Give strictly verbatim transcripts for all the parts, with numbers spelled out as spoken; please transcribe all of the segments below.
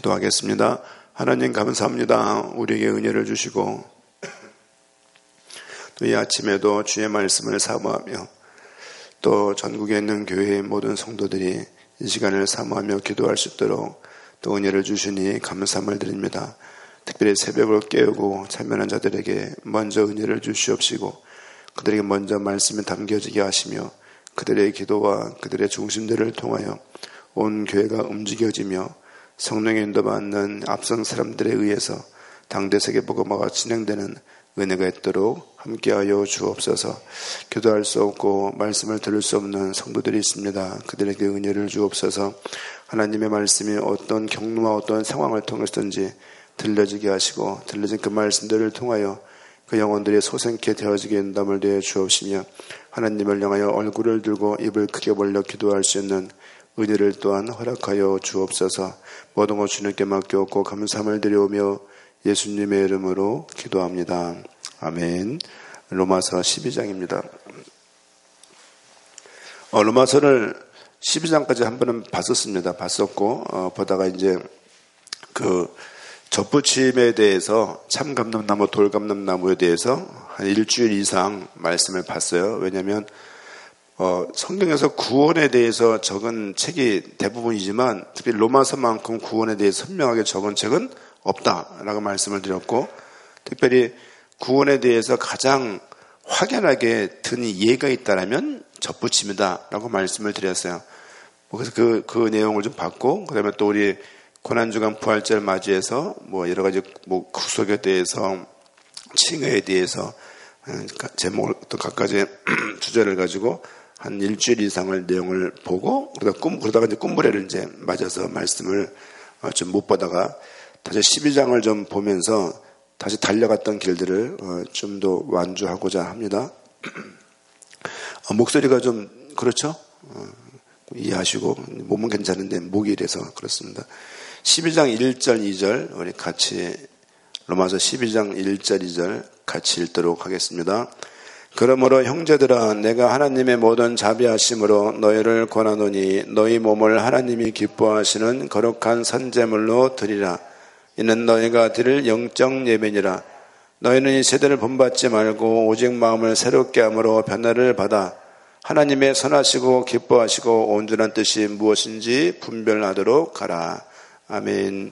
기도하겠습니다. 하나님 감사합니다. 우리에게 은혜를 주시고 또 이 아침에도 주의 말씀을 사모하며 또 전국에 있는 교회의 모든 성도들이 이 시간을 사모하며 기도할 수 있도록 또 은혜를 주시니 감사함을 드립니다. 특별히 새벽을 깨우고 참여한 자들에게 먼저 은혜를 주시옵시고 그들에게 먼저 말씀이 담겨지게 하시며 그들의 기도와 그들의 중심들을 통하여 온 교회가 움직여지며 성령의 인도받는 앞선 사람들에 의해서 당대 세계복음화가 진행되는 은혜가 있도록 함께하여 주옵소서. 기도할 수 없고 말씀을 들을 수 없는 성도들이 있습니다. 그들에게 은혜를 주옵소서. 하나님의 말씀이 어떤 경로와 어떤 상황을 통해서든지 들려지게 하시고 들려진 그 말씀들을 통하여 그 영혼들이 소생케 되어지게 인도함을 내어 주옵시며 하나님을 향하여 얼굴을 들고 입을 크게 벌려 기도할 수 있는 은혜를 또한 허락하여 주옵소서. 모든 것 주님께 맡겨오고 감사함을 드려오며 예수님의 이름으로 기도합니다. 아멘. 로마서 십이 장입니다. 어, 로마서를 십이 장까지 한 번은 봤었습니다. 봤었고 어, 보다가 이제 그 접붙임에 대해서 참감람나무, 돌감람나무에 대해서 한 일주일 이상 말씀을 봤어요. 왜냐하면 어, 성경에서 구원에 대해서 적은 책이 대부분이지만 특히 로마서만큼 구원에 대해서 선명하게 적은 책은 없다라고 말씀을 드렸고 특별히 구원에 대해서 가장 확연하게 든 예가 있다라면 접붙임이다라고 말씀을 드렸어요. 그래서 그, 그 내용을 좀 봤고 그 다음에 또 우리 고난주간 부활절 맞이해서 뭐 여러 가지 뭐 구속에 대해서 칭의에 대해서 제목을 또 각가지 주제를 가지고 한 일주일 이상을 내용을 보고 그러다가 꿈, 그러다가 이제 꿈브레를 이제 맞아서 말씀을 좀 못 보다가 다시 십이 장을 좀 보면서 다시 달려갔던 길들을 좀 더 완주하고자 합니다. 목소리가 좀 그렇죠? 이해하시고 몸은 괜찮은데 목이 이래서 그렇습니다. 십이 장 일 절 이 절 우리 같이 로마서 십이 장 일 절 이 절 같이 읽도록 하겠습니다. 그러므로 형제들아 내가 하나님의 모든 자비하심으로 너희를 권하노니 너희 몸을 하나님이 기뻐하시는 거룩한 선제물로 드리라. 이는 너희가 드릴 영적 예배니라. 너희는 이 세대를 본받지 말고 오직 마음을 새롭게 함으로 변화를 받아 하나님의 선하시고 기뻐하시고 온전한 뜻이 무엇인지 분별하도록 하라. 아멘.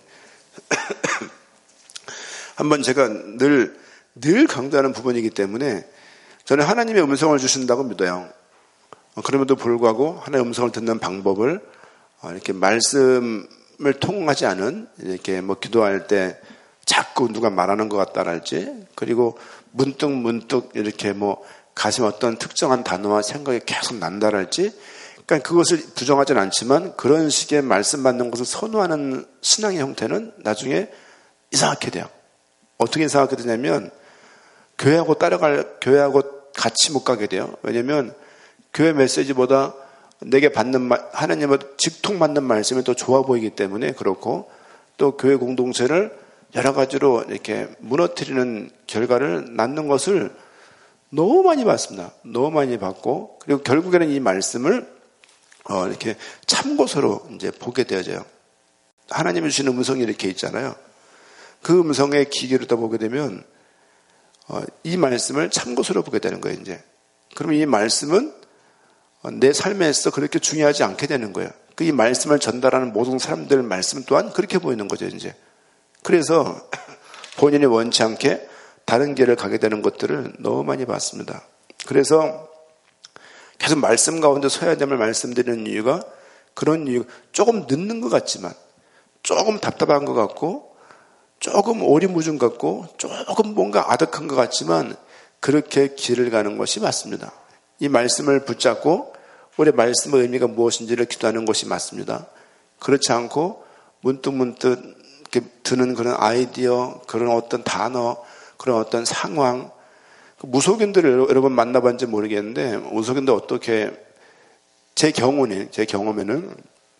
한번 제가 늘, 늘 강조하는 부분이기 때문에 저는 하나님의 음성을 주신다고 믿어요. 그럼에도 불구하고 하나님의 음성을 듣는 방법을 이렇게 말씀을 통하지 않은 이렇게 뭐 기도할 때 자꾸 누가 말하는 것 같다랄지 그리고 문득 문득 이렇게 뭐 가슴에 어떤 특정한 단어와 생각이 계속 난다랄지 그러니까 그것을 부정하진 않지만 그런 식의 말씀 받는 것을 선호하는 신앙의 형태는 나중에 이상하게 돼요. 어떻게 이상하게 되냐면 교회하고 따라갈, 교회하고 같이 못 가게 돼요. 왜냐면 교회 메시지보다 내게 받는 말, 하나님의 직통받는 말씀이 더 좋아 보이기 때문에 그렇고 또 교회 공동체를 여러 가지로 이렇게 무너뜨리는 결과를 낳는 것을 너무 많이 봤습니다. 너무 많이 봤고 그리고 결국에는 이 말씀을 어, 이렇게 참고서로 이제 보게 되어져요. 하나님이 주시는 음성이 이렇게 있잖아요. 그 음성의 기계로 더 보게 되면 어, 이 말씀을 참고서로 보게 되는 거예요, 이제. 그러면 이 말씀은 내 삶에서 그렇게 중요하지 않게 되는 거예요. 그 이 말씀을 전달하는 모든 사람들 말씀 또한 그렇게 보이는 거죠, 이제. 그래서 본인이 원치 않게 다른 길을 가게 되는 것들을 너무 많이 봤습니다. 그래서 계속 말씀 가운데 서야 됨을 말씀드리는 이유가 그런 이유, 조금 늦는 것 같지만, 조금 답답한 것 같고, 조금 오리무중 같고 조금 뭔가 아득한 것 같지만 그렇게 길을 가는 것이 맞습니다. 이 말씀을 붙잡고 우리 말씀의 의미가 무엇인지를 기도하는 것이 맞습니다. 그렇지 않고 문득문득 이렇게 드는 그런 아이디어, 그런 어떤 단어, 그런 어떤 상황 무속인들을 여러분 만나봤는지 모르겠는데 무속인들 어떻게 제 경우는 제 경험에는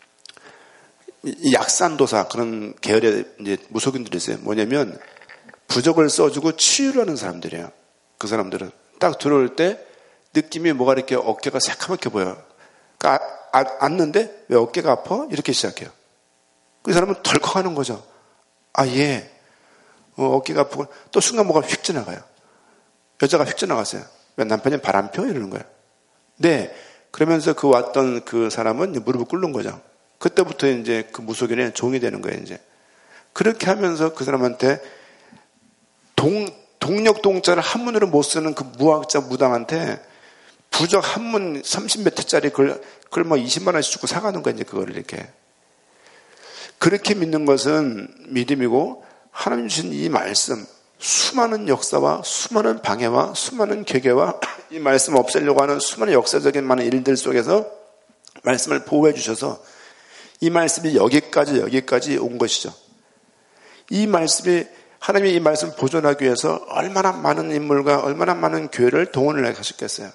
이 약산도사 그런 계열의 이제 무속인들이 있어요. 뭐냐면 부적을 써주고 치유를 하는 사람들이에요. 그 사람들은 딱 들어올 때 느낌이 뭐가 이렇게 어깨가 새카맣게 보여요. 그러니까 아, 아, 앉는데 왜 어깨가 아파? 이렇게 시작해요. 그 사람은 덜컥하는 거죠. 아, 예. 어, 어깨가 아프고 또 순간 뭐가 휙 지나가요. 여자가 휙 지나갔어요. 왜 남편이 바람 펴? 이러는 거예요. 네. 그러면서 그 왔던 그 사람은 무릎을 꿇는 거죠. 그때부터 이제 그 무속인의 종이 되는 거예요, 이제. 그렇게 하면서 그 사람한테 동, 동력 동자를 한문으로 못 쓰는 그 무학자 무당한테 부적 한문 삼십 몇 회짜리 그걸, 그걸 뭐 이십만 원씩 주고 사가는 거예요, 이제 그거를 이렇게. 그렇게 믿는 것은 믿음이고, 하나님 주신 이 말씀, 수많은 역사와 수많은 방해와 수많은 괴계와 이 말씀을 없애려고 하는 수많은 역사적인 많은 일들 속에서 말씀을 보호해 주셔서 이 말씀이 여기까지 여기까지 온 것이죠. 이 말씀이 하나님이 이 말씀을 보존하기 위해서 얼마나 많은 인물과 얼마나 많은 교회를 동원을 하셨겠어요.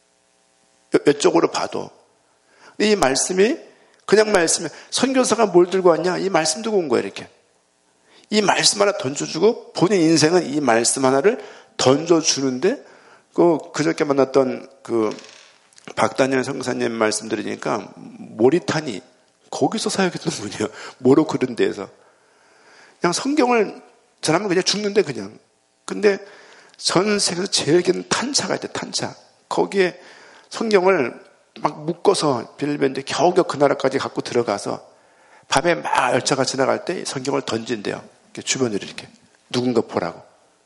몇 쪽으로 봐도. 이 말씀이 그냥 말씀이 선교사가 뭘 들고 왔냐? 이 말씀 들고 온 거예요, 이렇게. 이 말씀 하나 던져주고 본인 인생은 이 말씀 하나를 던져주는데 그 그저께 만났던 그 박다니엘 선교사님 말씀 들으니까 모리타니 거기서 사역했던 분이에요. 모로코 그런 데에서. 그냥 성경을 전하면 그냥 죽는데 그냥. 근데 전 세계에서 제일 긴 탄차가 있대, 탄차. 거기에 성경을 막 묶어서 빌리는데 겨우겨우 그 나라까지 갖고 들어가서 밤에 막 열차가 지나갈 때 성경을 던진대요. 이렇게 주변으로 이렇게. 누군가 보라고.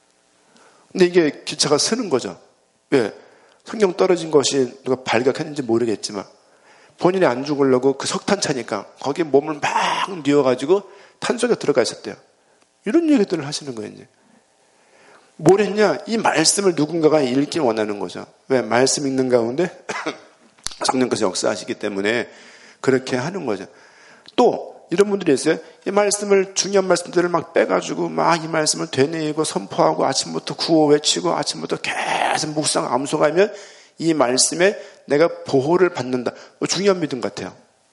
근데 이게 기차가 서는 거죠. 왜? 성경 떨어진 것이 누가 발각했는지 모르겠지만 본인이 안 죽으려고 그 석탄차니까 거기에 몸을 막 뉘어가지고 탄 속에 들어가 있었대요. 이런 얘기들을 하시는 거예요, 이제. 뭘 했냐? 이 말씀을 누군가가 읽기 원하는 거죠. 왜? 말씀 읽는 가운데 성령께서 역사하시기 때문에 그렇게 하는 거죠. 또 이런 분들이 있어요. 이 말씀을 중요한 말씀들을 막 빼가지고 막 이 말씀을 되뇌이고 선포하고 아침부터 구호 외치고 아침부터 계속 묵상 암송하면 이 말씀에 내가 보호를 받는다. 중요한 믿음 같아요.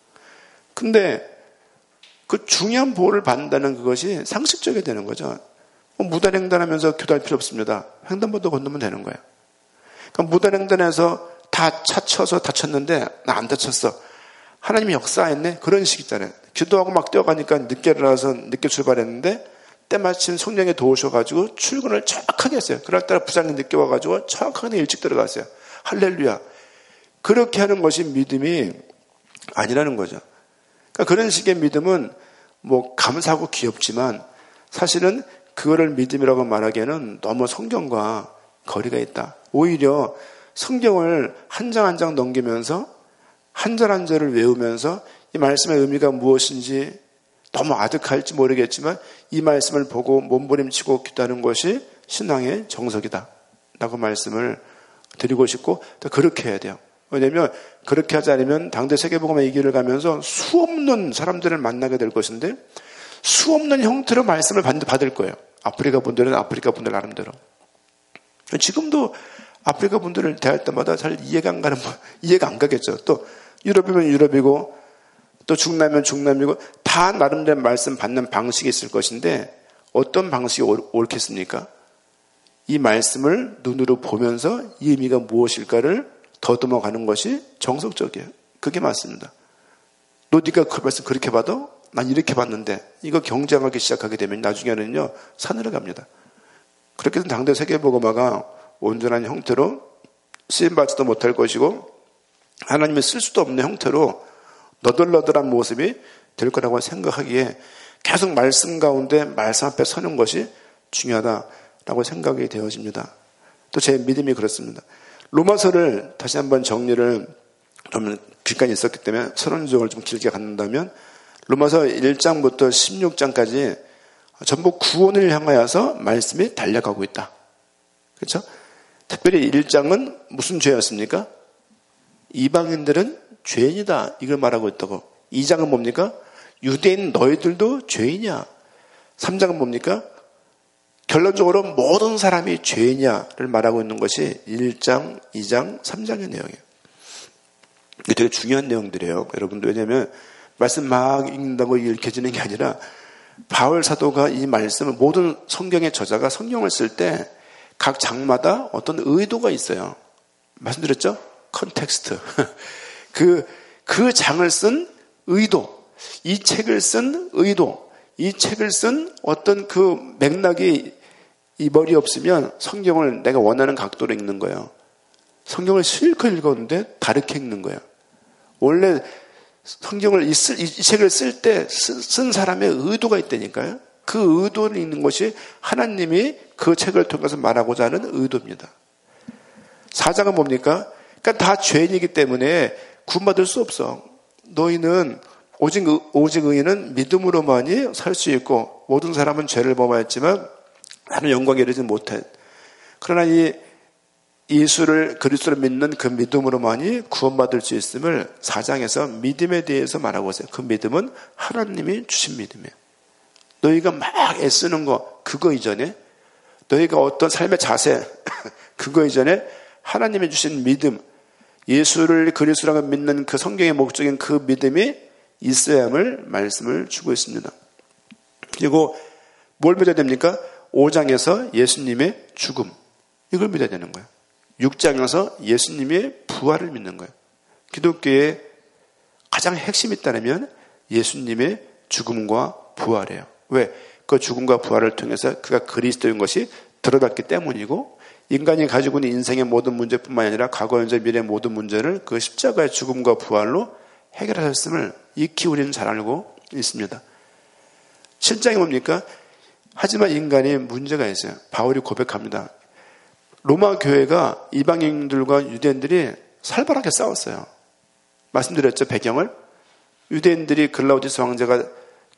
근데 그 중요한 보호를 받는다는 그것이 상식적이 되는 거죠. 무단횡단하면서 교도할 필요 없습니다. 횡단보도 건너면 되는 거예요. 그러니까 무단횡단해서 다 차쳐서 다쳤는데 나 안 다쳤어. 하나님이 역사했네. 그런 식 있잖아요. 기도하고 막 뛰어가니까 늦게 일어나서 늦게 출발했는데 때마침 성령이 도우셔가지고 출근을 정확하게 했어요. 그날따라 부장이 늦게 와가지고 정확하게 일찍 들어갔어요. 할렐루야. 그렇게 하는 것이 믿음이 아니라는 거죠. 그러니까 그런 식의 믿음은 뭐 감사하고 귀엽지만 사실은 그거를 믿음이라고 말하기에는 너무 성경과 거리가 있다. 오히려 성경을 한 장 한 장 넘기면서 한 절 한 절을 외우면서 이 말씀의 의미가 무엇인지 너무 아득할지 모르겠지만 이 말씀을 보고 몸부림치고 기도하는 것이 신앙의 정석이다 라고 말씀을 드리고 싶고 또 그렇게 해야 돼요. 왜냐하면 그렇게 하지 않으면 당대 세계복음의 이 길을 가면서 수없는 사람들을 만나게 될 것인데 수없는 형태로 말씀을 받을 거예요. 아프리카 분들은 아프리카 분들 나름대로. 지금도 아프리카 분들을 대할 때마다 잘 이해가 안 가는, 이해가 안 가겠죠. 또 유럽이면 유럽이고 또 중남이면 중남이고 다 나름대로 말씀 받는 방식이 있을 것인데 어떤 방식이 옳겠습니까? 이 말씀을 눈으로 보면서 이 의미가 무엇일까를 더듬어 가는 것이 정석적이에요. 그게 맞습니다. 너 네가 그 말씀 그렇게 받아? 난 이렇게 봤는데 이거 경쟁하기 시작하게 되면 나중에는요 산으로 갑니다. 그렇게 해서 당대 세계복음화가 온전한 형태로 쓰임받지도 못할 것이고 하나님이 쓸 수도 없는 형태로 너덜너덜한 모습이 될 거라고 생각하기에 계속 말씀 가운데 말씀 앞에 서는 것이 중요하다라고 생각이 되어집니다. 또 제 믿음이 그렇습니다. 로마서를 다시 한번 정리를 좀 길간이 있었기 때문에 서론적으로 좀 길게 갖는다면 로마서 일 장부터 십육 장까지 전부 구원을 향하여서 말씀이 달려가고 있다. 그렇죠? 특별히 일 장은 무슨 죄였습니까? 이방인들은 죄인이다. 이걸 말하고 있다고. 이 장은 뭡니까? 유대인 너희들도 죄인이야. 삼 장은 뭡니까? 결론적으로 모든 사람이 죄인이야를 말하고 있는 것이 일 장, 이 장, 삼 장의 내용이에요. 이게 되게 중요한 내용들이에요. 여러분들 왜냐하면 말씀 막 읽는다고 읽혀지는 게 아니라 바울 사도가 이 말씀을 모든 성경의 저자가 성경을 쓸 때 각 장마다 어떤 의도가 있어요. 말씀드렸죠? 컨텍스트. 그, 그 장을 쓴 의도. 이 책을 쓴 의도, 이 책을 쓴 어떤 그 맥락이 이 머리에 없으면 성경을 내가 원하는 각도로 읽는 거예요. 성경을 실컷 읽었는데 다르게 읽는 거예요. 원래 성경을 이, 쓸, 이 책을 쓸 때 쓴 사람의 의도가 있다니까요. 그 의도를 읽는 것이 하나님이 그 책을 통해서 말하고자 하는 의도입니다. 사 장은 뭡니까? 그러니까 다 죄인이기 때문에 구원받을 수 없어. 너희는 오직, 오직 의인은 믿음으로만이 살 수 있고 모든 사람은 죄를 범하였지만 나는 영광에 이르지 못해. 그러나 이 예수를 그리스도를 믿는 그 믿음으로만이 구원받을 수 있음을 사 장에서 믿음에 대해서 말하고 있어요. 그 믿음은 하나님이 주신 믿음이에요. 너희가 막 애쓰는 거 그거 이전에 너희가 어떤 삶의 자세 그거 이전에 하나님이 주신 믿음, 예수를 그리스도라고 믿는 그 성경의 목적인 그 믿음이 있어야 함을 말씀을 주고 있습니다. 그리고 뭘 믿어야 됩니까? 오 장에서 예수님의 죽음, 이걸 믿어야 되는 거예요. 육 장에서 예수님의 부활을 믿는 거예요. 기독교의 가장 핵심이 있다면 예수님의 죽음과 부활이에요. 왜? 그 죽음과 부활을 통해서 그가 그리스도인 것이 드러났기 때문이고, 인간이 가지고 있는 인생의 모든 문제뿐만 아니라 과거, 현재, 미래의 모든 문제를 그 십자가의 죽음과 부활로 해결하셨음을 익히 우리는 잘 알고 있습니다. 실장이 뭡니까? 하지만 인간이 문제가 있어요. 바울이 고백합니다. 로마 교회가 이방인들과 유대인들이 살벌하게 싸웠어요. 말씀드렸죠, 배경을. 유대인들이 글라우디스 황제가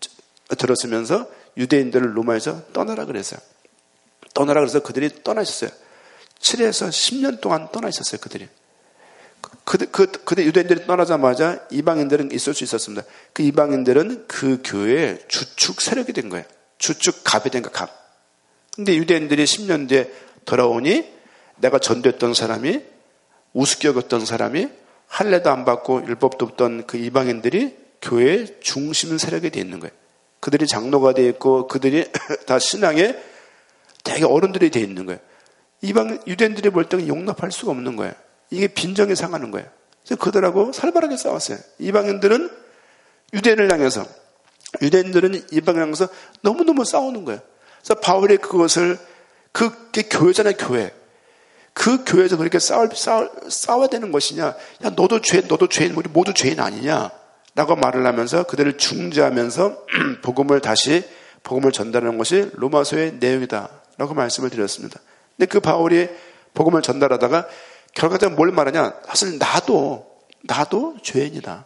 들었으면서 유대인들을 로마에서 떠나라 그랬어요. 떠나라 그래서 그들이 떠나셨어요. 칠에서 십 년 동안 떠나 있었어요, 그들이. 그, 그, 그들 유대인들이 떠나자마자 이방인들은 있을 수 있었습니다. 그 이방인들은 그 교회의 주축 세력이 된 거예요. 주축 갑이 된 거, 갑. 근데 유대인들이 십 년 뒤에 돌아오니 내가 전도했던 사람이, 우습게 여겼던 사람이, 할례도 안 받고 율법도 없던 그 이방인들이 교회의 중심 세력이 되어 있는 거예요. 그들이 장로가 되어 있고 그들이 다 신앙에 되게 어른들이 되어 있는 거예요. 이방 유대인들이 볼 때는 용납할 수가 없는 거예요. 이게 빈정이 상하는 거예요. 그래서 그들하고 살벌하게 싸웠어요. 이방인들은 유대인을 향해서, 유대인들은 이방인을 향해서 너무너무 싸우는 거예요. 그래서 바울이 그것을, 그게 교회잖아요, 교회. 그 교회에서 그렇게 싸울, 싸울, 싸워야 되는 것이냐? 야, 너도 죄, 너도 죄인, 우리 모두 죄인 아니냐? 라고 말을 하면서 그들을 중재하면서 복음을 다시, 복음을 전달하는 것이 로마서의 내용이다. 라고 말씀을 드렸습니다. 근데 그 바울이 복음을 전달하다가 결과적으로 뭘 말하냐? 사실 나도, 나도 죄인이다.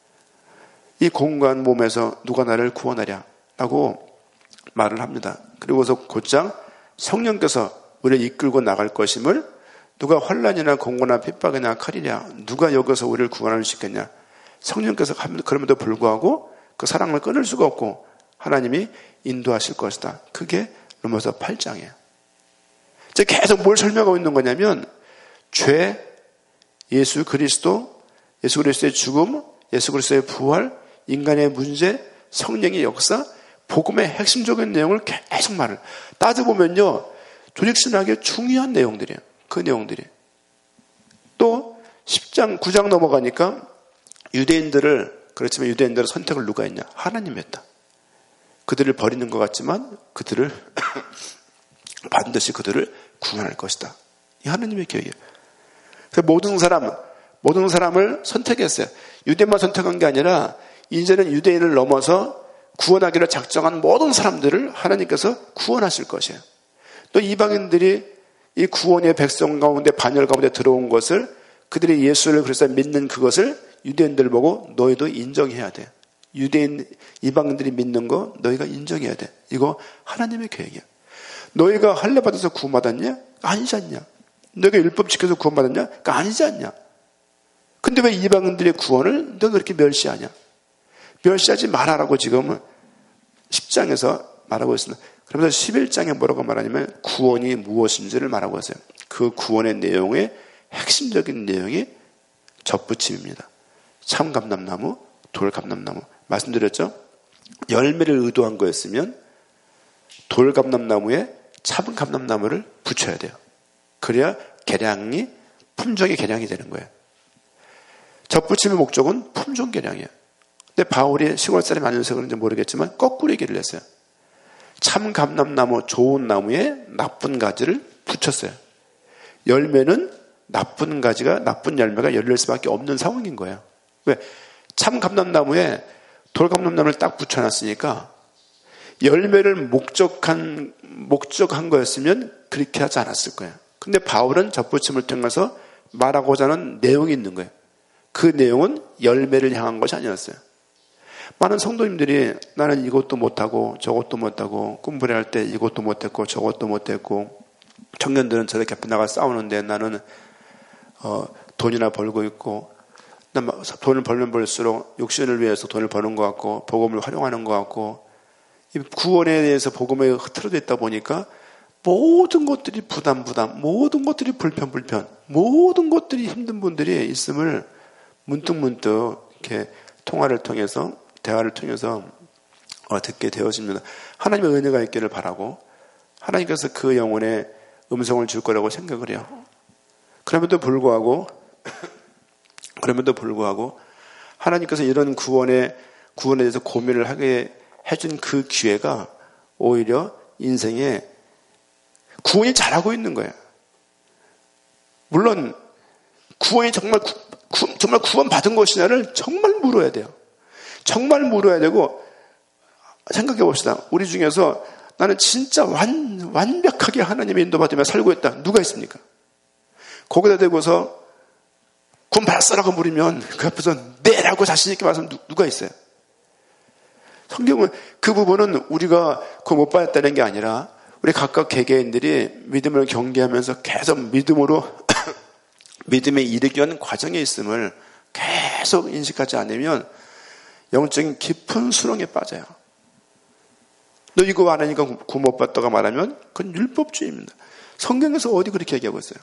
이 공간 몸에서 누가 나를 구원하랴? 라고 말을 합니다. 그리고서 곧장 성령께서 우리를 이끌고 나갈 것임을, 누가 환난이나 공고나 핍박이나 칼이냐, 누가 여기서 우리를 구원할 수 있겠냐? 성령께서 그럼에도 불구하고 그 사랑을 끊을 수가 없고 하나님이 인도하실 것이다. 그게 로마서 팔 장이에요. 이제 계속 뭘 설명하고 있는 거냐면, 죄, 예수 그리스도, 예수 그리스도의 죽음, 예수 그리스도의 부활, 인간의 문제, 성령의 역사, 복음의 핵심적인 내용을 계속 말을. 따져보면요, 조직신학의 중요한 내용들이에요. 그 내용들이. 또 십 장, 구 장 넘어가니까 유대인들을, 그렇지만 유대인들의 선택을 누가 했냐? 하나님이 했다. 그들을 버리는 것 같지만 그들을 반드시 그들을 구원할 것이다. 이 하나님의 계획이에요. 그래서 모든 사람, 모든 사람을 선택했어요. 유대만 선택한 게 아니라 이제는 유대인을 넘어서 구원하기를 작정한 모든 사람들을 하나님께서 구원하실 것이에요. 또 이방인들이 이 구원의 백성 가운데, 반열 가운데 들어온 것을, 그들이 예수를 그래서 믿는 그것을 유대인들 보고 너희도 인정해야 돼. 유대인, 이방인들이 믿는 거 너희가 인정해야 돼. 이거 하나님의 계획이야. 너희가 할례 받아서 구원받았냐? 아니지 않냐? 너희가 율법 지켜서 구원받았냐? 그러니까 아니지 않냐? 근데 왜 이방인들의 구원을 너가 그렇게 멸시하냐? 멸시하지 말아라고 지금 십 장에서 말하고 있습니다. 그러면서 십일 장에 뭐라고 말하냐면 구원이 무엇인지를 말하고 있어요. 그 구원의 내용의 핵심적인 내용이 접붙임입니다. 참감람나무, 돌감람나무. 말씀드렸죠? 열매를 의도한 거였으면 돌감람나무에 참감람나무를 붙여야 돼요. 그래야 개량이, 품종의 개량이 되는 거예요. 접붙임의 목적은 품종 개량이에요. 근데 바울이 시골 사람이 아니어서 그런지 모르겠지만 거꾸로 얘기를 했어요. 참 감람나무, 좋은 나무에 나쁜 가지를 붙였어요. 열매는 나쁜 가지가, 나쁜 열매가 열릴 수밖에 없는 상황인 거예요. 왜? 참 감람나무에 돌감람나무를 딱 붙여놨으니까 열매를 목적한, 목적한 거였으면 그렇게 하지 않았을 거예요. 근데 바울은 접붙임을 통해서 말하고자 하는 내용이 있는 거예요. 그 내용은 열매를 향한 것이 아니었어요. 많은 성도님들이 나는 이것도 못하고 저것도 못하고 꿈부리 할 때 이것도 못했고 저것도 못했고 청년들은 저렇게 나가 싸우는데 나는 어, 돈이나 벌고 있고 돈을 벌면 벌수록 육신을 위해서 돈을 버는 것 같고 복음을 활용하는 것 같고 구원에 대해서 복음에 흐트러져 있다 보니까 모든 것들이 부담 부담 모든 것들이 불편 불편 모든 것들이 힘든 분들이 있음을 문득문득 이렇게 통화를 통해서 대화를 통해서 듣게 되어집니다. 하나님의 은혜가 있기를 바라고 하나님께서 그 영혼에 음성을 줄 거라고 생각을 해요. 그럼에도 불구하고 그럼에도 불구하고 하나님께서 이런 구원에 구원에 대해서 고민을 하게 해준 그 기회가 오히려 인생에 구원이 잘하고 있는 거예요. 물론 구원이 정말 구, 구, 정말 구원 받은 것이냐를 정말 물어야 돼요. 정말 물어야 되고 생각해 봅시다. 우리 중에서 나는 진짜 완, 완벽하게 하나님의 인도받으며 살고 있다. 누가 있습니까? 거기다 대고서 구원 받았어라고 물으면 그 앞에서 네라고 자신 있게 말하면 누가 있어요? 성경은 그 부분은 우리가 구원 못 받았다는 게 아니라 우리 각각 개개인들이 믿음을 경계하면서 계속 믿음으로 믿음에 이르기 위한 과정에 있음을 계속 인식하지 않으면 영적인 깊은 수렁에 빠져요. 너 이거 안 하니까 구원 못 받다가 말하면 그건 율법주의입니다. 성경에서 어디 그렇게 얘기하고 있어요?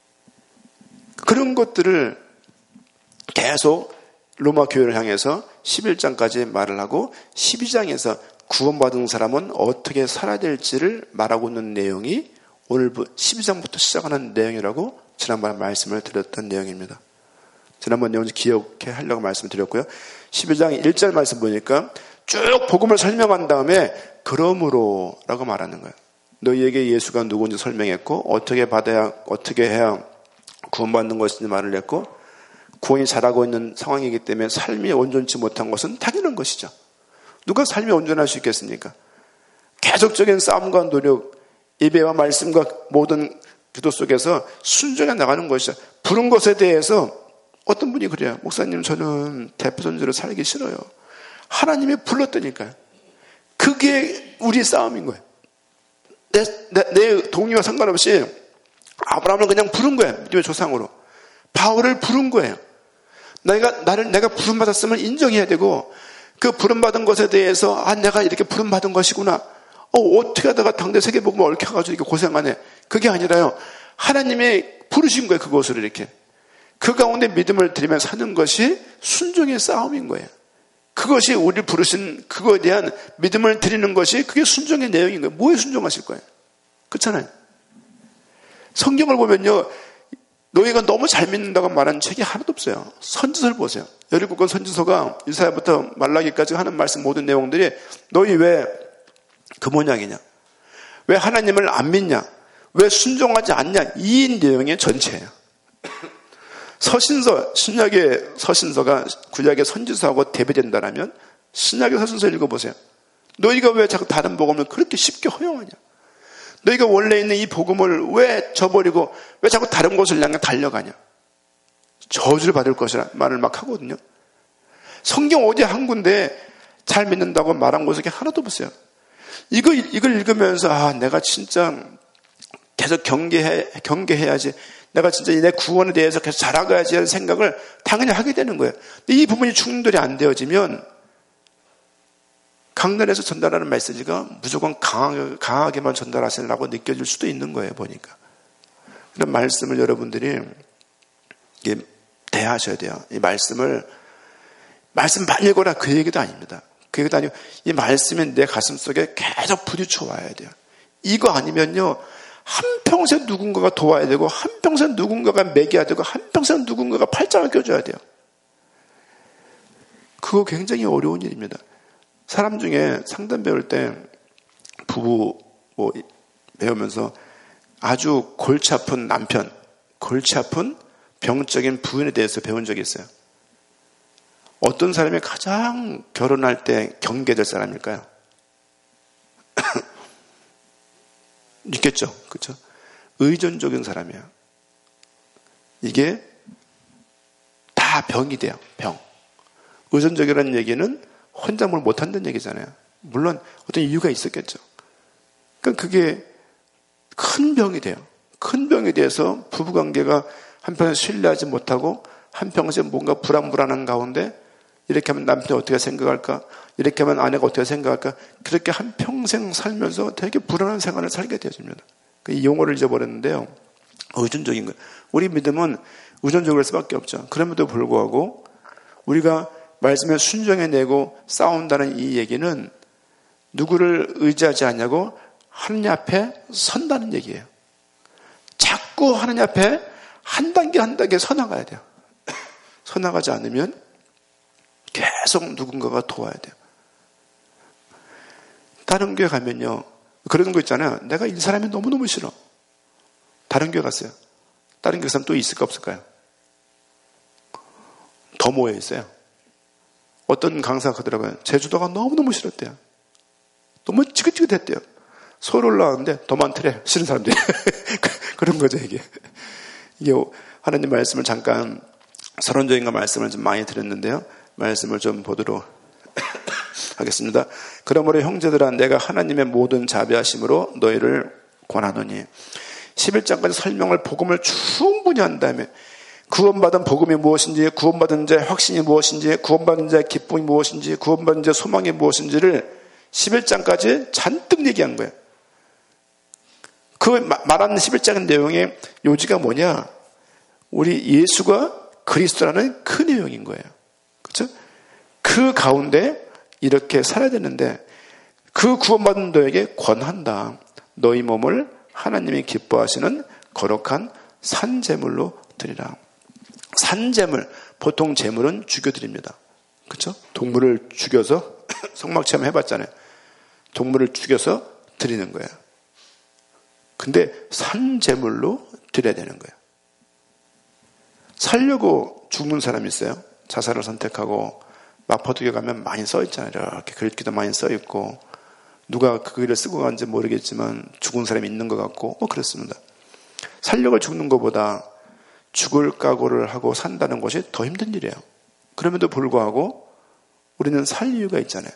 그런 것들을 계속 로마 교회를 향해서 십일 장까지 말을 하고 십이 장에서 구원받은 사람은 어떻게 살아야 될지를 말하고 있는 내용이 오늘 십이 장부터 시작하는 내용이라고 지난번에 말씀을 드렸던 내용입니다. 지난번 내용 기억해 하려고 말씀드렸고요. 십이 장 일 절 말씀 보니까 쭉 복음을 설명한 다음에 그러므로 라고 말하는 거예요. 너희에게 예수가 누구인지 설명했고 어떻게 받아야 어떻게 해야 구원받는 것인지 말을 했고 구원이 잘하고 있는 상황이기 때문에 삶이 온전치 못한 것은 당연한 것이죠. 누가 삶이 온전할 수 있겠습니까? 계속적인 싸움과 노력, 예배와 말씀과 모든 기도 속에서 순종해 나가는 것이죠. 부른 것에 대해서 어떤 분이 그래요. 목사님 저는 대표선지로 살기 싫어요. 하나님이 불렀다니까요. 그게 우리의 싸움인 거예요. 내, 내, 내 동의와 상관없이 아브라함을 그냥 부른 거예요. 믿음의 조상으로. 바울을 부른 거예요. 내가, 나를, 내가 부름받았음을 인정해야 되고, 그 부름받은 것에 대해서, 아, 내가 이렇게 부름받은 것이구나. 어, 어떻게 하다가 당대 세계복음을 얽혀가지고 이렇게 고생하네. 그게 아니라요. 하나님이 부르신 거예요. 그것을 이렇게. 그 가운데 믿음을 드리며 사는 것이 순종의 싸움인 거예요. 그것이 우리를 부르신 그거에 대한 믿음을 드리는 것이 그게 순종의 내용인 거예요. 뭐에 순종하실 거예요? 그렇잖아요. 성경을 보면요. 너희가 너무 잘 믿는다고 말하는 책이 하나도 없어요. 선지서를 보세요. 열일곱 권 선지서가 이사야부터 말라기까지 하는 말씀 모든 내용들이 너희 왜 그 모양이냐? 왜 하나님을 안 믿냐? 왜 순종하지 않냐? 이 내용의 전체예요. 서신서, 신약의 서신서가 구약의 선지서하고 대비된다라면 신약의 서신서 읽어보세요. 너희가 왜 자꾸 다른 복음을 그렇게 쉽게 허용하냐? 너희가 원래 있는 이 복음을 왜 저버리고 왜 자꾸 다른 곳을 향해 달려가냐? 저주를 받을 것이라 말을 막 하거든요. 성경 어디 한 군데 잘 믿는다고 말한 곳이 하나도 없어요. 이거, 이걸 읽으면서 아, 내가 진짜 계속 경계해, 경계해야지. 내가 진짜 내 구원에 대해서 계속 자라가야지 하는 생각을 당연히 하게 되는 거예요. 근데 이 부분이 충돌이 안 되어지면 강단에서 전달하는 메시지가 무조건 강하게, 강하게만 전달하시려고 느껴질 수도 있는 거예요, 보니까. 이런 말씀을 여러분들이 이게 대하셔야 돼요. 이 말씀을, 말씀 많이 읽어라 그 얘기도 아닙니다. 그 얘기도 아니고 이 말씀이 내 가슴 속에 계속 부딪혀 와야 돼요. 이거 아니면요, 한평생 누군가가 도와야 되고, 한평생 누군가가 먹여야 되고, 한평생 누군가가 팔짱을 껴줘야 돼요. 그거 굉장히 어려운 일입니다. 사람 중에 상담 배울 때 부부 뭐 배우면서 아주 골치 아픈 남편, 골치 아픈 병적인 부인에 대해서 배운 적이 있어요. 어떤 사람이 가장 결혼할 때 경계될 사람일까요? 있겠죠. 그렇죠? 의존적인 사람이야. 이게 다 병이 돼요. 병. 의존적이라는 얘기는 혼자 뭘 못한다는 얘기잖아요. 물론 어떤 이유가 있었겠죠. 그러니까 그게 큰 병이 돼요. 큰 병이 돼서 부부관계가 한편은 신뢰하지 못하고 한평생 뭔가 불안불안한 가운데 이렇게 하면 남편이 어떻게 생각할까? 이렇게 하면 아내가 어떻게 생각할까? 그렇게 한평생 살면서 되게 불안한 생활을 살게 되어집니다. 이 용어를 잊어버렸는데요. 의존적인 거예요. 우리 믿음은 의존적일 수밖에 없죠. 그럼에도 불구하고 우리가 말씀에 순종해내고 싸운다는 이 얘기는 누구를 의지하지 않냐고 하느님 앞에 선다는 얘기예요. 자꾸 하느님 앞에 한 단계 한 단계 서나가야 돼요. 서나가지 않으면 계속 누군가가 도와야 돼요. 다른 교회 가면요. 그런 거 있잖아요. 내가 이 사람이 너무너무 싫어. 다른 교회 갔어요. 다른 교회 사람 또 있을까 없을까요? 더 모여 있어요. 어떤 강사가 하더라고요. 제주도가 너무너무 싫었대요. 너무 지긋지긋했대요. 서울 올라왔는데 더 많더래. 싫은 사람들이. 그런 거죠, 이게. 이게 하나님 말씀을 잠깐 서론적인 말씀을 좀 많이 드렸는데요. 말씀을 좀 보도록 하겠습니다. 그러므로 형제들아 내가 하나님의 모든 자비하심으로 너희를 권하노니 십일 장까지 설명을 복음을 충분히 한 다음에 구원받은 복음이 무엇인지, 구원받은 자의 확신이 무엇인지, 구원받은 자의 기쁨이 무엇인지, 구원받은 자의 소망이 무엇인지를 십일 장까지 잔뜩 얘기한 거예요. 그 말하는 십일 장의 내용의 요지가 뭐냐? 우리 예수가 그리스도라는 그 내용인 거예요. 그렇죠? 그 가운데 이렇게 살아야 되는데 그 구원받은 너에게 권한다. 너희 몸을 하나님이 기뻐하시는 거룩한 산제물로 드리라. 산제물, 보통 제물은 죽여드립니다. 그렇죠? 동물을 죽여서 성막체험 해봤잖아요. 동물을 죽여서 드리는 거예요. 근데 산제물로 드려야 되는 거예요. 살려고 죽는 사람이 있어요. 자살을 선택하고 마포두개 가면 많이 써있잖아요. 이렇게 글귀도 많이 써있고 누가 그 글을 쓰고 간지 모르겠지만 죽은 사람이 있는 것 같고 뭐 그렇습니다. 살려고 죽는 것보다 죽을 각오를 하고 산다는 것이 더 힘든 일이에요. 그럼에도 불구하고 우리는 살 이유가 있잖아요.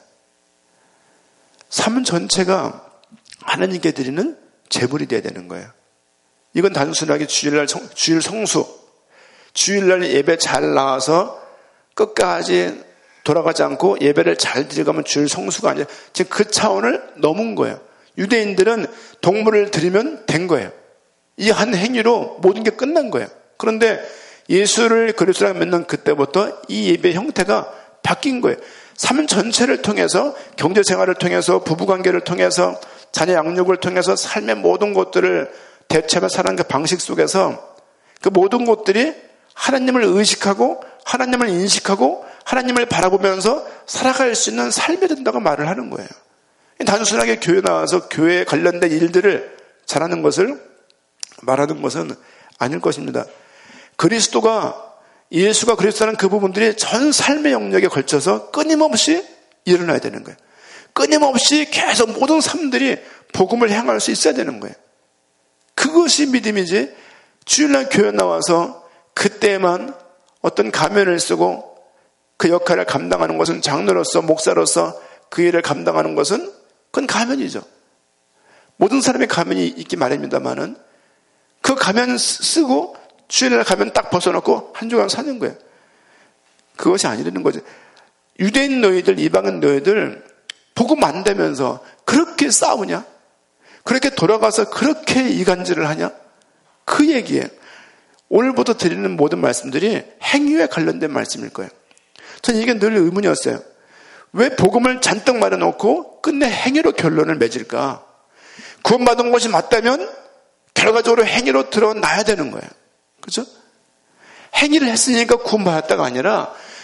삶 전체가 하나님께 드리는 제물이 돼야 되는 거예요. 이건 단순하게 주일날 성, 주일 성수, 주일날 예배 잘 나와서 끝까지 돌아가지 않고 예배를 잘 드려가면 주일 성수가 아니라 지금 그 차원을 넘은 거예요. 유대인들은 동물을 드리면 된 거예요. 이 한 행위로 모든 게 끝난 거예요. 그런데 예수를 그리스도라고 믿는 그때부터 이 예배 형태가 바뀐 거예요. 삶 전체를 통해서 경제생활을 통해서 부부관계를 통해서 자녀 양육을 통해서 삶의 모든 것들을 대체하며 사는 그 방식 속에서 그 모든 것들이 하나님을 의식하고 하나님을 인식하고 하나님을 바라보면서 살아갈 수 있는 삶이 된다고 말을 하는 거예요. 단순하게 교회 나와서 교회에 관련된 일들을 잘하는 것을 말하는 것은 아닐 것입니다. 그리스도가 예수가 그리스도라는 그 부분들이 전 삶의 영역에 걸쳐서 끊임없이 일어나야 되는 거예요. 끊임없이 계속 모든 삶들이 복음을 향할 수 있어야 되는 거예요. 그것이 믿음이지 주일날 교회 나와서 그때만 어떤 가면을 쓰고 그 역할을 감당하는 것은 장로로서 목사로서 그 일을 감당하는 것은 그건 가면이죠. 모든 사람의 가면이 있기 마련입니다만은 그 가면 쓰고 주일날 가면 딱 벗어놓고 한 주간 사는 거예요. 그것이 아니라는 거죠. 유대인 너희들, 이방인 너희들 복음 안 되면서 그렇게 싸우냐? 그렇게 돌아가서 그렇게 이간질을 하냐? 그 얘기예요. 오늘부터 드리는 모든 말씀들이 행위에 관련된 말씀일 거예요. 저는 이게 늘 의문이었어요. 왜 복음을 잔뜩 말해놓고 끝내 행위로 결론을 맺을까? 구원받은 것이 맞다면 결과적으로 행위로 드러나야 되는 거예요. 그렇죠? 행위를 했으니까 구원받았다가 아니라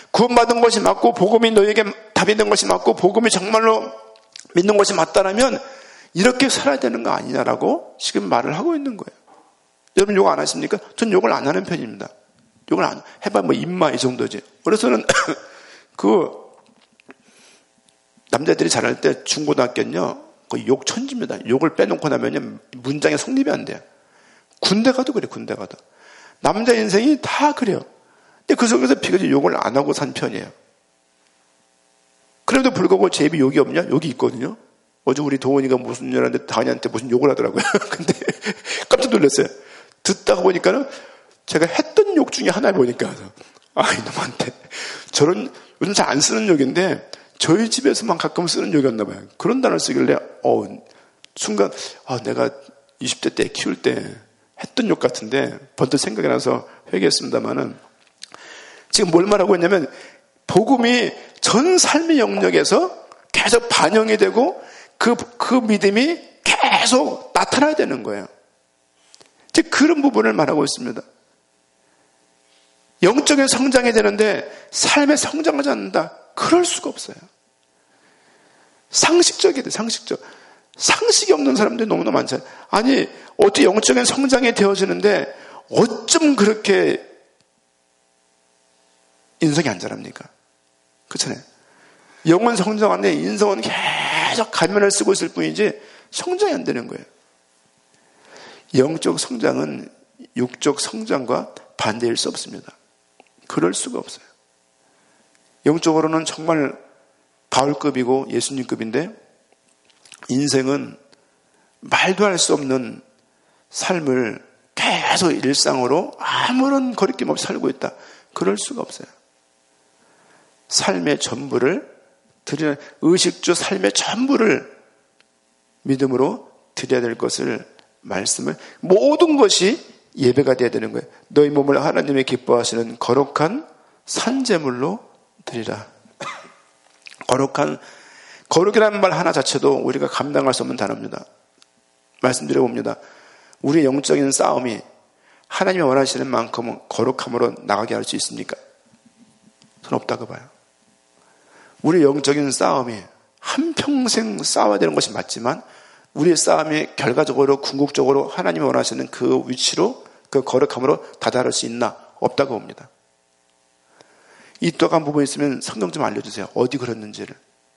구원받은 것이 맞고 복음이 너에게 답이 된 것이 맞고 복음이 정말로 믿는 것이 맞다라면 이렇게 살아야 되는 거 아니냐라고 지금 말을 하고 있는 거예요. 여러분 욕 안 하십니까? 전 욕을 안 하는 편입니다. 욕을 안 해봐 뭐 입마 이 정도지. 그래서는 그 남자들이 잘할 때 중고등학교는요 거의 욕 천지입니다. 욕을 빼놓고 나면요 문장에 성립이 안 돼요. 군대 가도 그래. 군대 가도 남자 인생이 다 그래요. 근데 그 속에서 비교적 욕을 안 하고 산 편이에요. 그래도 불구하고 제 입에 욕이 없냐? 욕이 있거든요. 어제 우리 도원이가 무슨 일 하는데 다은이한테 무슨 욕을 하더라고요. 근데 깜짝 놀랐어요. 듣다가 보니까는 제가 했던 욕 중에 하나 보니까 아 이놈한테 저런 요즘 잘 안 쓰는 욕인데 저희 집에서만 가끔 쓰는 욕이었나 봐요. 그런 단어를 쓰길래 어 순간 아 내가 이십 대 때 키울 때 했던 욕 같은데 번뜩 생각이 나서 회개했습니다마는 지금 뭘 말하고 있냐면 복음이 전 삶의 영역에서 계속 반영이 되고 그, 그 믿음이 계속 나타나야 되는 거예요. 즉 그런 부분을 말하고 있습니다. 영적인 성장이 되는데 삶의 성장하지 않는다. 그럴 수가 없어요. 상식적이야 돼, 상식적. 상식이 없는 사람들이 너무나 많잖아요. 아니, 어떻게 영적인 성장이 되어지는데 어쩜 그렇게 인성이 안 자랍니까? 그렇잖아요. 영은 성장하는데 인성은 계속 가면을 쓰고 있을 뿐이지 성장이 안 되는 거예요. 영적 성장은 육적 성장과 반대일 수 없습니다. 그럴 수가 없어요. 영적으로는 정말 바울급이고 예수님급인데 인생은 말도 할 수 없는 삶을 계속 일상으로 아무런 거리낌 없이 살고 있다. 그럴 수가 없어요. 삶의 전부를 드리는 의식주 삶의 전부를 믿음으로 드려야 될 것을 말씀을 모든 것이 예배가 되어야 되는 거예요. 너희 몸을 하나님의 기뻐하시는 거룩한 산제물로 드리라. 거룩한 거룩이라는 말 하나 자체도 우리가 감당할 수 없는 단어입니다. 말씀드려 봅니다. 우리의 영적인 싸움이 하나님이 원하시는 만큼은 거룩함으로 나가게 할 수 있습니까? 저는 없다고 봐요. 우리의 영적인 싸움이 한평생 싸워야 되는 것이 맞지만 우리의 싸움이 결과적으로 궁극적으로 하나님이 원하시는 그 위치로 그 거룩함으로 다다를 수 있나? 없다고 봅니다. 이 또한 부분이 있으면 성경 좀 알려주세요. 어디 그랬는지를.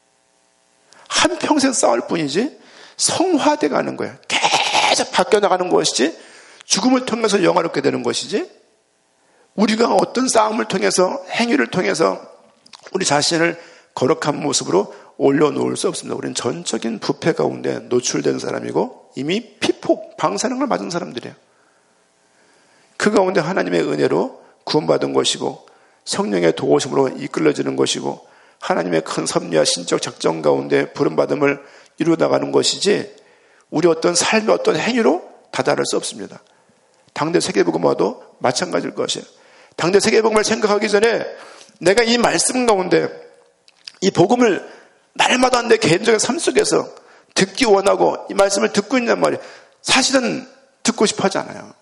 한평생 싸울 뿐이지 성화돼 가는 거예요. 계속 바뀌어 나가는 것이지 죽음을 통해서 영화롭게 되는 것이지 우리가 어떤 싸움을 통해서 행위를 통해서 우리 자신을 거룩한 모습으로 올려놓을 수 없습니다. 우리는 전적인 부패 가운데 노출된 사람이고 이미 피폭, 방사능을 맞은 사람들이에요. 그 가운데 하나님의 은혜로 구원받은 것이고 성령의 도우심으로 이끌어지는 것이고 하나님의 큰 섭리와 신적 작정 가운데 부름받음을 이루어나가는 것이지 우리 어떤 삶의 어떤 행위로 다다를 수 없습니다. 당대 세계복음화도 마찬가지일 것이에요. 당대 세계복음을 생각하기 전에 내가 이 말씀 가운데 이 복음을 날마다 내 개인적인 삶 속에서 듣기 원하고 이 말씀을 듣고 있단 말이에요. 사실은 듣고 싶어 하지 않아요.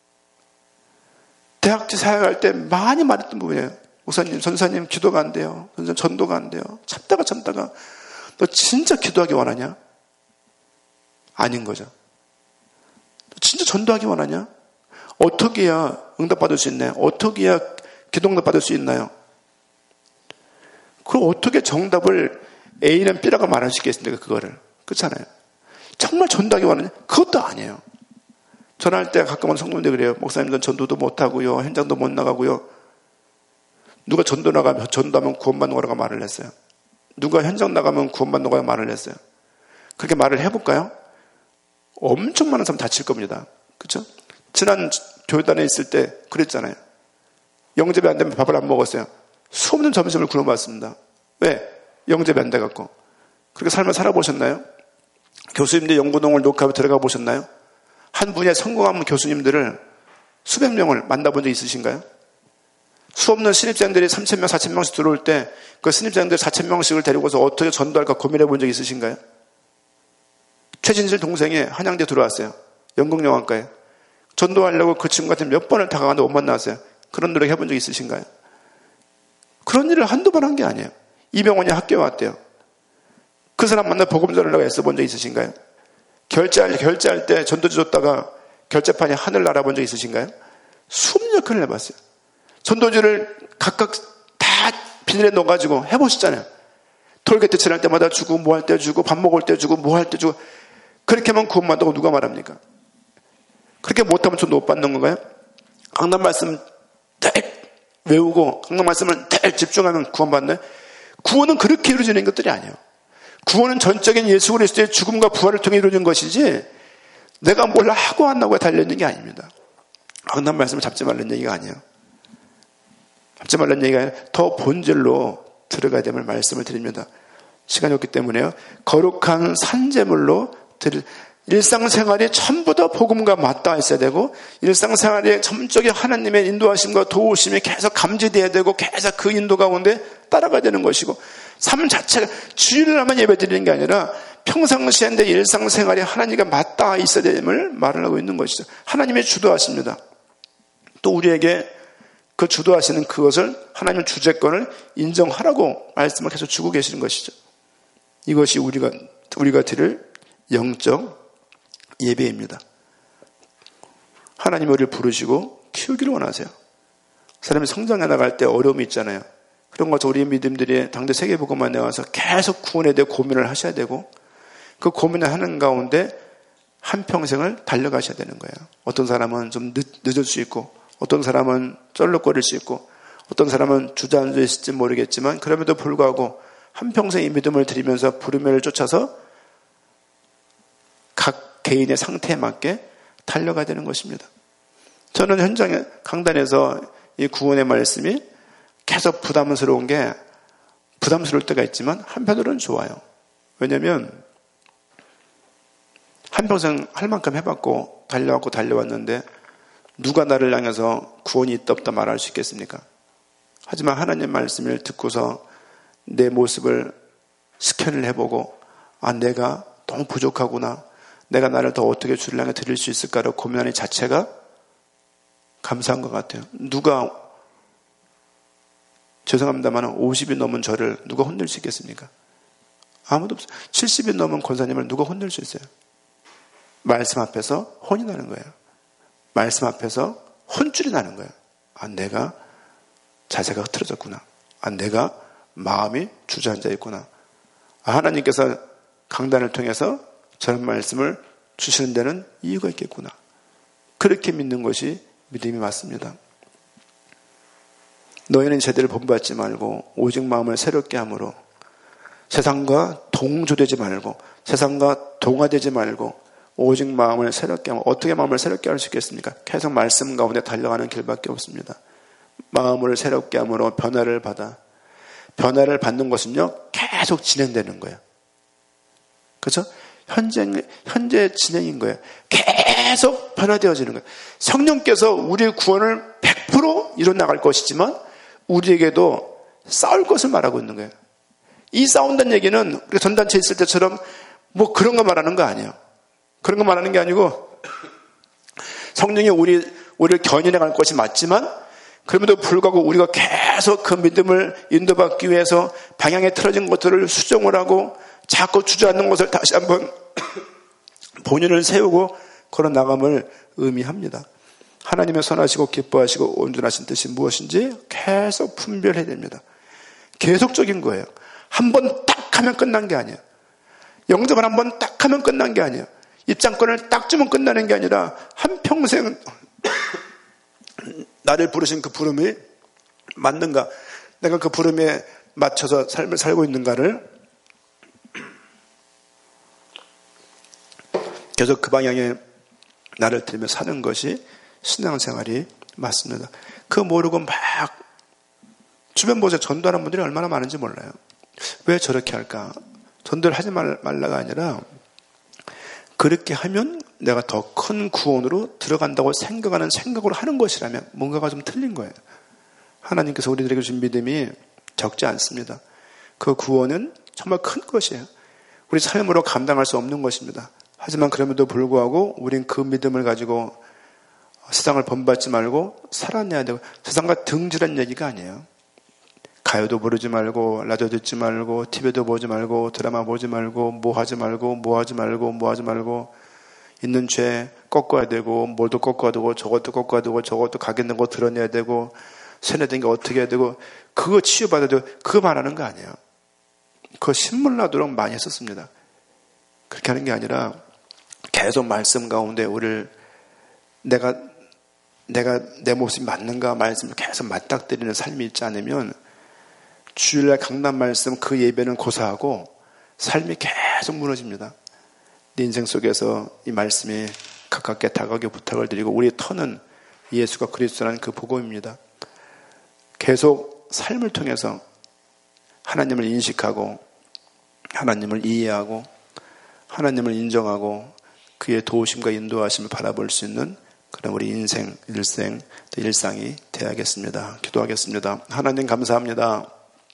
대학교 사역할 때 많이 말했던 부분이에요. 목사님, 전사님 기도가 안 돼요. 전사님 전도가 안 돼요. 참다가 참다가 너 진짜 기도하기 원하냐? 아닌 거죠. 너 진짜 전도하기 원하냐? 어떻게 해야 응답받을 수 있나요? 어떻게 해야 기도 응답받을 수 있나요? 그럼 어떻게 정답을 A는 B라고 말할 수 있겠습니까? 그거를. 그렇잖아요. 정말 전도하기 원하냐? 그것도 아니에요. 전화할 때 가끔은 성도님들 그래요. 목사님 전 전도도 못하고요. 현장도 못 나가고요. 누가 전도 나가면 전도하면 구원받는 거라고 말을 했어요. 누가 현장 나가면 구원받는 거라고 말을 했어요. 그렇게 말을 해볼까요? 엄청 많은 사람 다칠 겁니다. 그렇죠? 지난 교회단에 있을 때 그랬잖아요. 영접이 안 되면 밥을 안 먹었어요. 수없는 점심을 굶어봤습니다. 왜? 영접이 안 돼갖고. 그렇게 삶을 살아보셨나요? 교수님들 연구동을 녹화하고 들어가 보셨나요? 한 분야에 성공한 교수님들을 수백 명을 만나본 적 있으신가요? 수없는 신입생들이 삼천 명, 사천 명씩 들어올 때 그 신입생들 사천 명씩을 데리고서 어떻게 전도할까 고민해 본 적 있으신가요? 최진실 동생이 한양대 들어왔어요. 연극영화과에. 전도하려고 그 친구한테 몇 번을 다가갔는데 못 만나왔어요. 그런 노력 해본 적 있으신가요? 그런 일을 한두 번 한 게 아니에요. 이병헌이 학교에 왔대요. 그 사람 만나 복음 전하려고 애써본 적 있으신가요? 결제할, 결제할 때 전도지 줬다가 결제판이 하늘 날아본 적 있으신가요? 수십여 건을 해봤어요. 전도지를 각각 다 비닐에 넣어가지고 해보시잖아요. 톨게이트 지날 때마다 주고, 뭐 할 때 주고, 밥 먹을 때 주고, 뭐 할 때 주고. 그렇게 하면 구원받다고 누가 말합니까? 그렇게 못하면 전도 못 받는 건가요? 강단 말씀 늘 외우고, 강단 말씀을 늘 집중하면 구원받나요? 구원은 그렇게 이루어지는 것들이 아니에요. 구원은 전적인 예수 그리스도의 죽음과 부활을 통해 이루어진 것이지, 내가 뭘 하고 안 하고에 달려있는 게 아닙니다. 강단 말씀을 잡지 말라는 얘기가 아니에요. 잡지 말라는 얘기가 아니라 더 본질로 들어가야 됨을 말씀을 드립니다. 시간이 없기 때문에요. 거룩한 산제물로 드릴, 일상생활이 전부 다 복음과 맞닿아 있어야 되고, 일상생활에 전적인 하나님의 인도하심과 도우심이 계속 감지돼야 되고, 계속 그 인도 가운데 따라가야 되는 것이고, 삶 자체가 주일날만 예배 드리는 게 아니라 평상시에 내 일상생활에 하나님과 맞닿아 있어야 됨을 말을 하고 있는 것이죠. 하나님이 주도하십니다. 또 우리에게 그 주도하시는 그것을 하나님의 주재권을 인정하라고 말씀을 계속 주고 계시는 것이죠. 이것이 우리가 우리가 드릴 영적 예배입니다. 하나님이 우리를 부르시고 키우기를 원하세요. 사람이 성장해 나갈 때 어려움이 있잖아요. 그런 것을 우리 믿음들이 당대 세계복음만 나와서 계속 구원에 대해 고민을 하셔야 되고, 그 고민을 하는 가운데 한평생을 달려가셔야 되는 거예요. 어떤 사람은 좀 늦, 늦을 수 있고, 어떤 사람은 쩔룩거릴 수 있고, 어떤 사람은 주저앉아 있을지 모르겠지만, 그럼에도 불구하고 한평생 이 믿음을 드리면서 부르심을 쫓아서 각 개인의 상태에 맞게 달려가야 되는 것입니다. 저는 현장에 강단에서 이 구원의 말씀이 계속 부담스러운 게, 부담스러울 때가 있지만 한편으로는 좋아요. 왜냐하면 한평생 할 만큼 해봤고 달려왔고 달려왔는데 누가 나를 향해서 구원이 있다 없다 말할 수 있겠습니까? 하지만 하나님 말씀을 듣고서 내 모습을 스캔을 해보고, 아, 내가 너무 부족하구나, 내가 나를 더 어떻게 주를 향해 드릴 수 있을까를 고민하는 자체가 감사한 것 같아요. 누가, 죄송합니다만 오십이 넘은 저를 누가 혼낼 수 있겠습니까? 아무도 없어요. 칠십이 넘은 권사님을 누가 혼낼 수 있어요? 말씀 앞에서 혼이 나는 거예요. 말씀 앞에서 혼줄이 나는 거예요. 아, 내가 자세가 흐트러졌구나. 아, 내가 마음이 주저앉아 있구나. 아, 하나님께서 강단을 통해서 저런 말씀을 주시는 데는 이유가 있겠구나. 그렇게 믿는 것이 믿음이 맞습니다. 너희는 제대로 본받지 말고 오직 마음을 새롭게 함으로, 세상과 동조되지 말고 세상과 동화되지 말고 오직 마음을 새롭게 하면, 어떻게 마음을 새롭게 할 수 있겠습니까? 계속 말씀 가운데 달려가는 길밖에 없습니다. 마음을 새롭게 함으로 변화를 받아. 변화를 받는 것은요, 계속 진행되는 거예요. 그렇죠? 현재, 현재 진행인 거예요. 계속 변화되어지는 거예요. 성령께서 우리의 구원을 백 퍼센트 이뤄나갈 것이지만 우리에게도 싸울 것을 말하고 있는 거예요. 이 싸운다는 얘기는 우리가 전단체에 있을 때처럼 뭐 그런 거 말하는 거 아니에요. 그런 거 말하는 게 아니고, 성령이 우리, 우리를 견인해 갈 것이 맞지만, 그럼에도 불구하고 우리가 계속 그 믿음을 인도받기 위해서 방향에 틀어진 것들을 수정을 하고 자꾸 주저앉는 것을 다시 한번 본인을 세우고 걸어 나감을 의미합니다. 하나님의 선하시고 기뻐하시고 온전하신 뜻이 무엇인지 계속 분별해야 됩니다. 계속적인 거예요. 한 번 딱 하면 끝난 게 아니에요. 영접을 한 번 딱 하면 끝난 게 아니에요. 입장권을 딱 주면 끝나는 게 아니라 한평생 나를 부르신 그 부름이 맞는가, 내가 그 부름에 맞춰서 삶을 살고 있는가를 계속 그 방향에 나를 들며 사는 것이 신앙생활이 맞습니다. 그거 모르고 막 주변 보세요. 전도하는 분들이 얼마나 많은지 몰라요. 왜 저렇게 할까? 전도를 하지 말, 말라가 아니라 그렇게 하면 내가 더 큰 구원으로 들어간다고 생각하는 생각으로 하는 것이라면 뭔가가 좀 틀린 거예요. 하나님께서 우리들에게 주신 믿음이 적지 않습니다. 그 구원은 정말 큰 것이에요. 우리 삶으로 감당할 수 없는 것입니다. 하지만 그럼에도 불구하고 우린 그 믿음을 가지고 세상을 본받지 말고 살아내야 되고, 세상과 등지란 얘기가 아니에요. 가요도 부르지 말고 라디오 듣지 말고 티비도 보지 말고 드라마 보지 말고 뭐 하지 말고 뭐 하지 말고 뭐 하지 말고 있는 죄 꺾어야 되고 뭘도 꺾어야 되고 저것도 꺾어야 되고 저것도 가게 있는 거 드러내야 되고 세뇌된 게 어떻게 해야 되고 그거 치유받아야 되고 그거 말하는 거 아니에요. 그거 신물 나도록 많이 했었습니다. 그렇게 하는 게 아니라 계속 말씀 가운데 우리를 내가 내가 내 모습이 맞는가 말씀을 계속 맞닥뜨리는 삶이 있지 않으면 주일날 강단 말씀 그 예배는 고사하고 삶이 계속 무너집니다. 내 인생 속에서 이 말씀이 가깝게 다가오게 부탁을 드리고 우리의 터는 예수가 그리스도라는 그 복음입니다. 계속 삶을 통해서 하나님을 인식하고 하나님을 이해하고 하나님을 인정하고 그의 도우심과 인도하심을 바라볼 수 있는 그런 우리 인생, 일생, 또 일상이 되어야겠습니다. 기도하겠습니다. 하나님 감사합니다.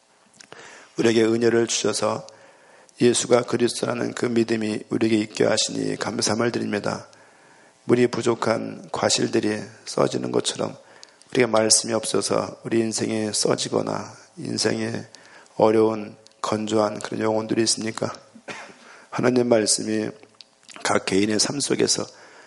우리에게 은혜를 주셔서 예수가 그리스도라는 그 믿음이 우리에게 있게 하시니 감사함을 드립니다. 우리 부족한 과실들이 써지는 것처럼 우리가 말씀이 없어서 우리 인생이 써지거나 인생에 어려운 건조한 그런 영혼들이 있습니까? 하나님 말씀이 각 개인의 삶 속에서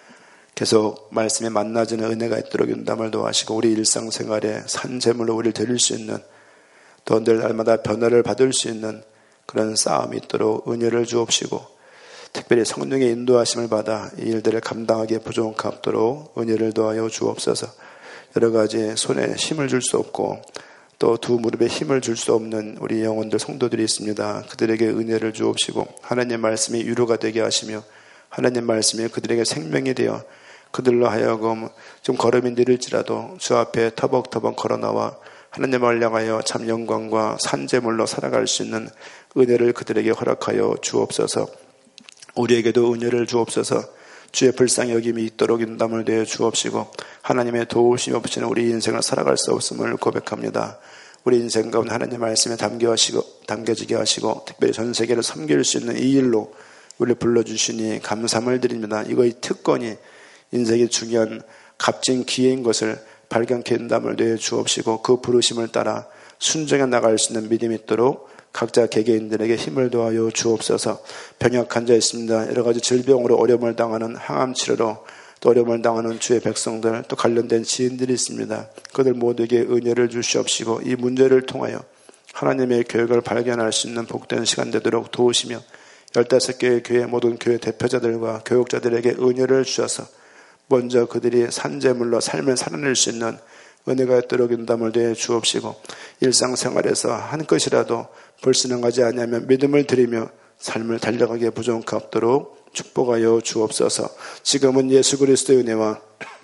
계속 말씀에 만나지는 은혜가 있도록 인담을 도와주시고 우리 일상생활에 산재물로 우리를 드릴 수 있는 또 늘 날마다 변화를 받을 수 있는 그런 싸움이 있도록 은혜를 주옵시고 특별히 성령의 인도하심을 받아 이 일들을 감당하기에 부족함도록 은혜를 도하여 주옵소서. 여러 가지 손에 힘을 줄 수 없고 또 두 무릎에 힘을 줄 수 없는 우리 영혼들 성도들이 있습니다. 그들에게 은혜를 주옵시고 하나님 말씀이 위로가 되게 하시며 하나님 말씀이 그들에게 생명이 되어 그들로 하여금 좀 걸음이 느릴지라도 주 앞에 터벅터벅 걸어나와 하나님을 향하여 참 영광과 산재물로 살아갈 수 있는 은혜를 그들에게 허락하여 주옵소서. 우리에게도 은혜를 주옵소서. 주의 불쌍히 여김이 있도록 인담을 내어 주옵시고 하나님의 도우심이 없이는 우리 인생을 살아갈 수 없음을 고백합니다. 우리 인생 가운데 하나님의 말씀에 담겨하시고, 담겨지게 하시고 특별히 전 세계를 섬길 수 있는 이 일로 우리를 불러주시니 감사함을 드립니다. 이거의 특권이 인생의 중요한 값진 기회인 것을 발견케 인담을 내어 주옵시고 그 부르심을 따라 순종해 나갈 수 있는 믿음이 있도록 각자 개개인들에게 힘을 도하여 주옵소서. 병약한 자 있습니다. 여러 가지 질병으로 어려움을 당하는 항암 치료로 또 어려움을 당하는 주의 백성들 또 관련된 지인들이 있습니다. 그들 모두에게 은혜를 주시옵시고 이 문제를 통하여 하나님의 교육을 발견할 수 있는 복된 시간 되도록 도우시며 열다섯 개의 교회 모든 교회 대표자들과 교육자들에게 은혜를 주셔서 먼저 그들이 산재물로 삶을 살아낼 수 있는 은혜가 있도록 인담을 내어 주옵시고 일상생활에서 한 것이라도 불순응하지 아니하면 믿음을 드리며 삶을 달려가기에 부족함 없도록 축복하여 주옵소서. 지금은 예수 그리스도의 은혜와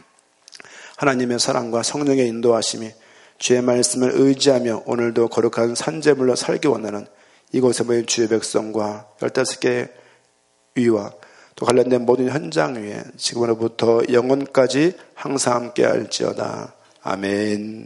하나님의 사랑과 성령의 인도하심이 주의 말씀을 의지하며 오늘도 거룩한 산재물로 살기 원하는 이곳에 모인 주의 백성과 열다섯 개의 위와 또 관련된 모든 현장 위에 지금으로부터 영원까지 항상 함께 할지어다. 아멘.